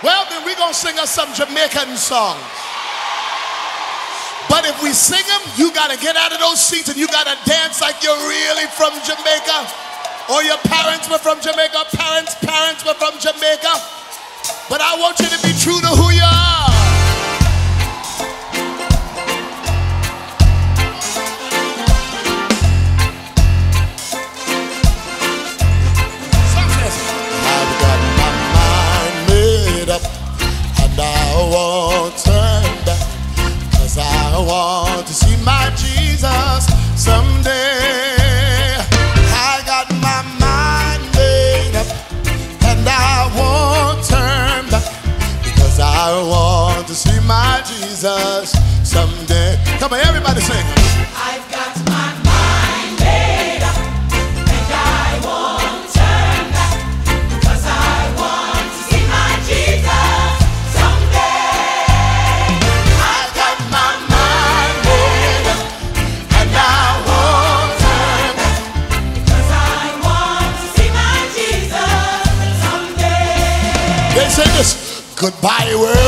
Well, then we're going to sing us some Jamaican songs. But if we sing them, you got to get out of those seats and you got to dance like you're really from Jamaica. Or your parents were from Jamaica, parents were from Jamaica. But I want you to be true to who you are. I've got my mind made up and I won't turn back, 'cause I want to see my Jesus someday. I got my mind made up and I won't turn back, because I want to see my Jesus someday. Come on, everybody sing. I've got my mind made up and I won't turn back, 'cause I want to see my Jesus someday. I've got my mind made up and I won't turn back. 'Cause I want to see my Jesus someday. They say this: goodbye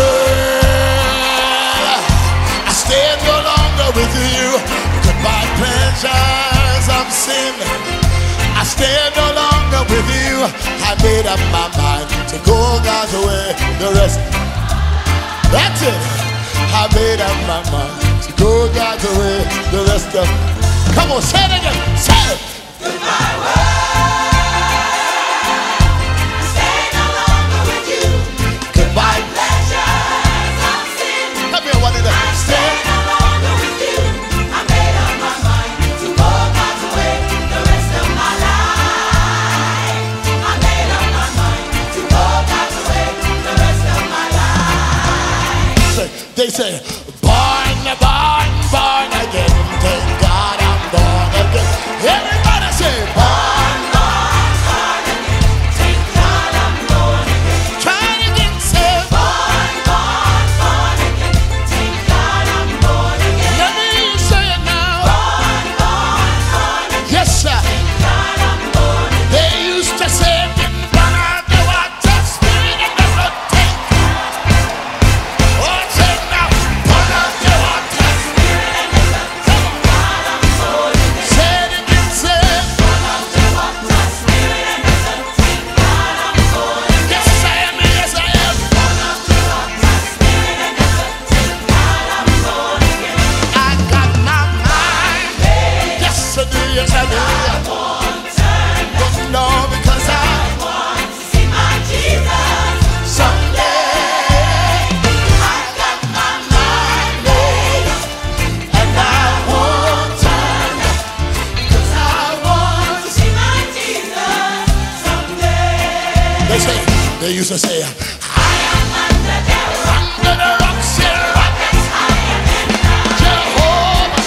world, I stay no longer with you. Goodbye pleasures of sin, I stay no longer with you. I made up my mind to go God's way. The rest, that's it. I made up my mind to go God's way. The rest of, come on, say it again. Say it. Goodbye world, I stay no longer with you. Goodbye. Pleasures of sin, Come here, one of them. I stay no longer with you. I made up my mind to go God's way the rest of my life. I made up my mind to go God's way the rest of my life. They say, born, born, born again. Thank God I'm born again. Everybody say, born, Born again, thank God I'm born again. trying to get saved. Born again, thank God I'm born again. Let me say it now. Born again, Yes, sir. God I'm born again. They used to say, been born of the water, spirit and the blood. Take. Oh, say it now. Born of the water, Spirit and the blood, thank God I'm born again. say it again, say it. Born of the water, Spirit and the blood, thank God I'm born again. Yes, I am, yes, I am. Born of the water, Spirit and the blood, thank God I'm born again. I got my mind. Yes, I do, yes, I do. I won't turn back. But no, because I Want to see my Jesus someday. I got my mind made up, And I won't turn back, 'cause I want. to see my Jesus someday. They used to say, I am under the rock, under the rock, say, rock, that's higher than thou. Jehovah,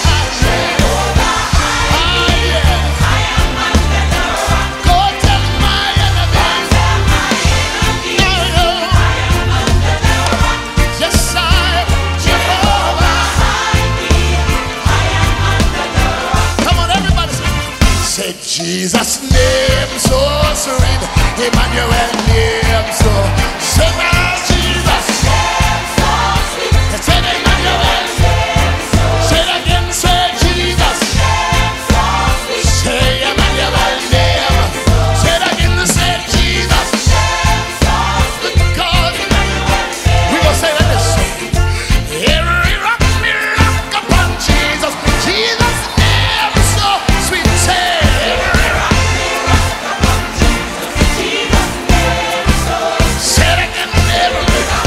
ah, yeah. I am under the rock, Go tell my enemies, tell my enemies. I know, I am under the rock, yes, I am Jehovah. hide me. I am under the rock. Come on, everybody, say Jesus' name so sweet, Emmanuel name so. Say now, Jesus. So sweet, Say Emmanuel. Say it again, say Jesus. so sweet, Say Emmanuel name. Say it again, say Jesus. so sweet. God, we gonna say that this. Every rock me rock upon Jesus. Jesus' name so sweet. Say every rock. Say it again, every rock.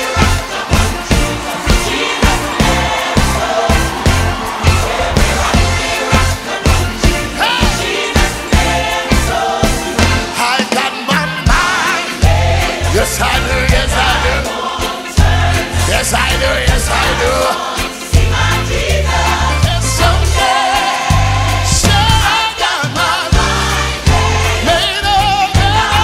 I got my mind. Yes, I do. Yes, I do. Yes, I do. Yes, I do. See my Jesus. And someday, say I got my mind made up.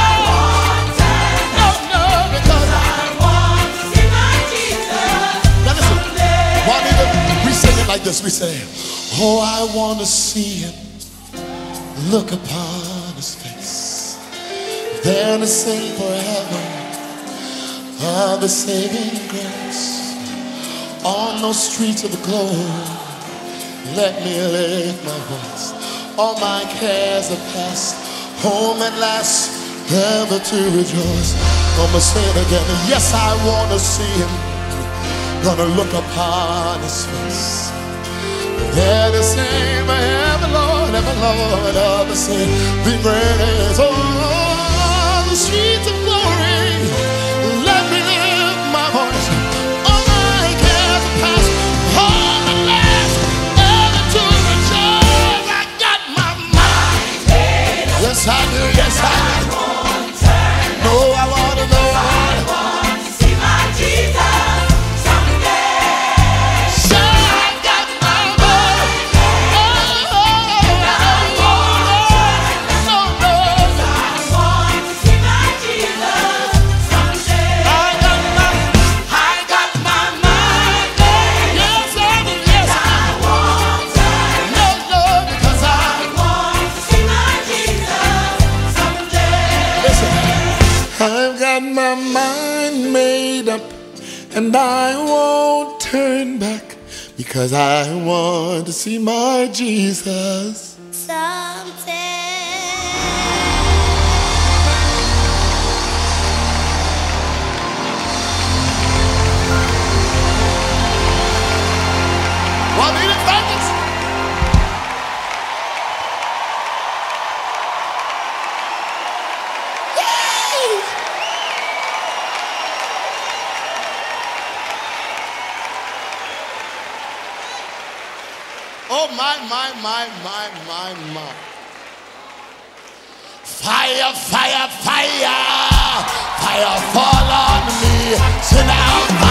No, no, because I want to see my Jesus now listen. someday. Why did we sing it like this? We say, oh, I want to see him, look upon his face, then to sing forever. of the saving grace. On those streets of the globe, let me lift my voice. All my cares are past, home at last, ever to rejoice. Gonna say it again. Yes, I wanna see him. Gonna look upon his face. There to sing my heaven, Lord, of the saving grace. Oh, the streets of glory, let me lift my voice. All my cares are past, home at last, ever to rejoice. I got my mind. Yes, I do. Yes, I do. No, I want to know. I want to see my Jesus someday. Sure, I got my mind. Oh, I want to see my Jesus someday. I got my mind made. yes, I do. Yes, I I want to. no, no, because I Want to see my Jesus someday. listen. I've got my mind made up, and I won't turn back because I want to see my Jesus. Someday. Want me to thank us? Yay! Oh my. Fire, fire, fire, fire fall on me. Sit down.